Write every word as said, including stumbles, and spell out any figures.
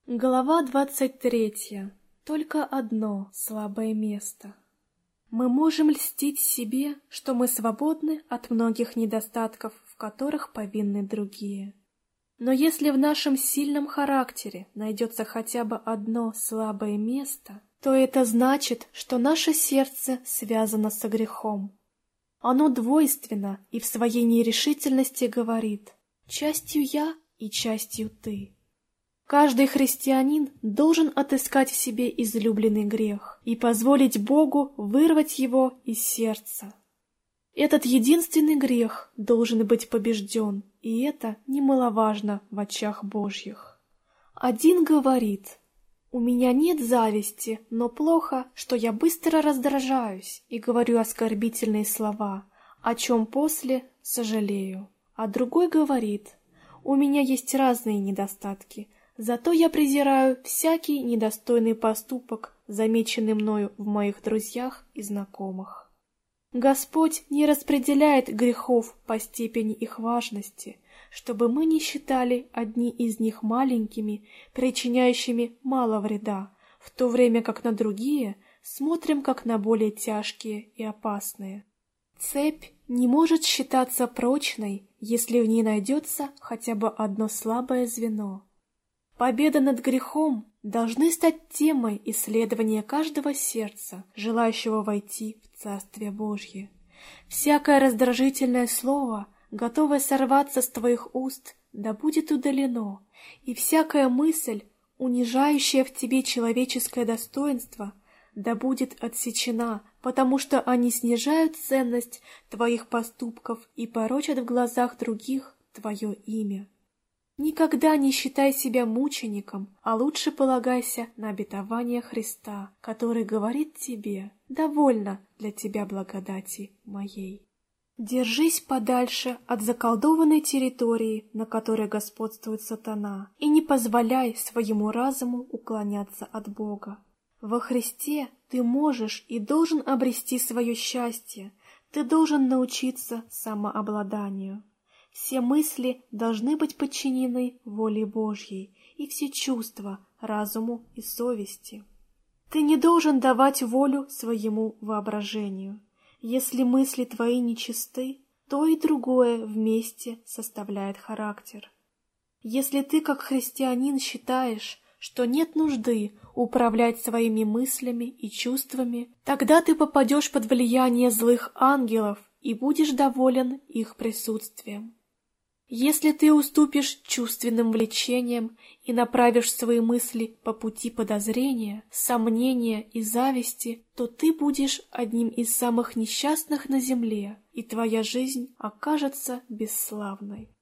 Глава двадцать третья. Только одно слабое место. Мы можем льстить себе, что мы свободны от многих недостатков, в которых повинны другие. Но если в нашем сильном характере найдется хотя бы одно слабое место, то это значит, что наше сердце связано со грехом. Оно двойственно и в своей нерешительности говорит: частью я и частью ты. Каждый христианин должен отыскать в себе излюбленный грех и позволить Богу вырвать его из сердца. Этот единственный грех должен быть побежден, и это немаловажно в очах Божьих. Один говорит: «У меня нет зависти, но плохо, что я быстро раздражаюсь и говорю оскорбительные слова, о чем после сожалею». А другой говорит: «У меня есть разные недостатки, зато я презираю всякий недостойный поступок, замеченный мною в моих друзьях и знакомых». Господь не распределяет грехов по степени их важности, чтобы мы не считали одни из них маленькими, причиняющими мало вреда, в то время как на другие смотрим как на более тяжкие и опасные. Цепь не может считаться прочной, если в ней найдется хотя бы одно слабое звено. Победа над грехом должны стать темой исследования каждого сердца, желающего войти в Царствие Божье. Всякое раздражительное слово, готовое сорваться с твоих уст, да будет удалено, и всякая мысль, унижающая в тебе человеческое достоинство, да будет отсечена, потому что они снижают ценность твоих поступков и порочат в глазах других твое имя. Никогда не считай себя мучеником, а лучше полагайся на обетование Христа, который говорит тебе: «Довольно для тебя благодати моей». Держись подальше от заколдованной территории, на которой господствует сатана, и не позволяй своему разуму уклоняться от Бога. Во Христе ты можешь и должен обрести свое счастье, ты должен научиться самообладанию. Все мысли должны быть подчинены воле Божьей, и все чувства разуму и совести. Ты не должен давать волю своему воображению. Если мысли твои нечисты, то и другое вместе составляет характер. Если ты, как христианин, считаешь, что нет нужды управлять своими мыслями и чувствами, тогда ты попадешь под влияние злых ангелов и будешь доволен их присутствием. Если ты уступишь чувственным влечениям и направишь свои мысли по пути подозрения, сомнения и зависти, то ты будешь одним из самых несчастных на земле, и твоя жизнь окажется бесславной.